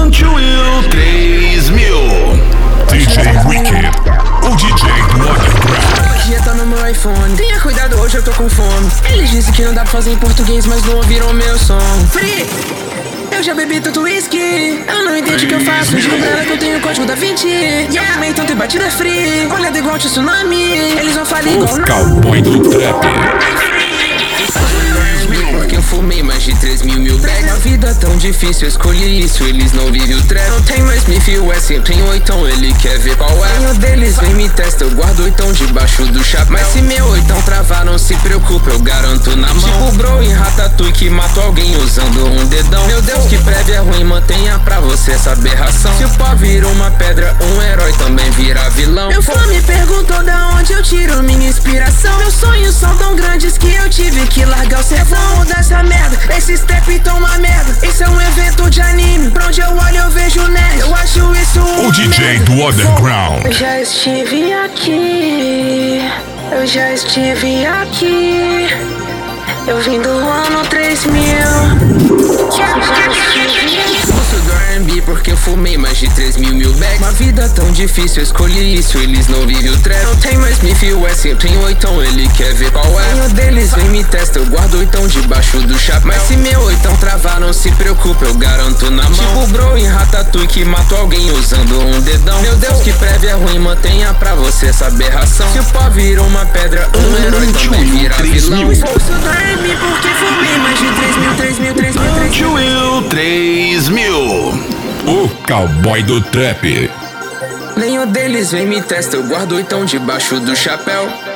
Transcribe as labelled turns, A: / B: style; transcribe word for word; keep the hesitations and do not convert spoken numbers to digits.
A: Will três mil. D J Wicked, o D J do Underground.
B: Magia tá no meu iPhone. Tenha cuidado, hoje eu tô com fome. Eles dizem que não dá pra fazer em português, mas não ouviram meu som. Free! Eu já bebi tanto whisky, ela não entende o que eu faço. Digo pra ela que eu tenho o código da Vinci. Yeah, amei tanto e batida free. Olhada igual de tsunami. Eles vão falar igual
A: O cowboy do trap.
B: Porque eu fumei mais de três mil mil bags. A vida tão difícil, eu escolhi isso, eles não vivem o trap. Não tem mais me fio, é sempre tem oitão, ele quer ver qual é. Nenhum deles vem me testa, eu guardo oitão debaixo do chapéu. Mas se meu oitão travar, não se preocupe, eu garanto na mão. Tipo bro em Ratatouille que matou alguém usando um dedão. Meu Deus, que prévio é ruim, mantenha pra você essa aberração. Se o pó vira uma pedra, um herói também vira vilão. Meu fã me perguntou da onde eu tiro minha inspiração. Meus sonhos são tão grandes que eu tive que largar o sertão. Dessa merda, esse step tão uma merda. Isso é um evento de anime, pra onde eu olho eu vejo nerd. Eu acho isso um
A: O D J
B: merda.
A: do Underground.
B: Eu já estive aqui, eu já estive aqui. Eu vim do ano três mil. Eu já estive aqui. Gosto do R and B porque eu fumei mais de três mil mil bags. Uma vida tão difícil, eu escolhi isso, eles não vivem o trap. Não tem mais me fio, é sempre tem oitão, ele quer ver qual é. Nenhum deles vem me testa, eu guardo oitão debaixo do chapéu. Mas se meu oitão travar, não se preocupe, eu garanto na mão. Tipo bro em Ratatouille que matou alguém usando um dedão. Meu Deus, que prévio é ruim, mantenha pra você essa aberração. Se o pó vira uma pedra, um herói também vira vilão. Expulso do R and B porque fumei mais de três mil, três mil, três mil, três mil.
A: Will três mil. O cowboy do trap.
B: Nenhum deles vem me testa, eu guardo oitão debaixo do chapéu.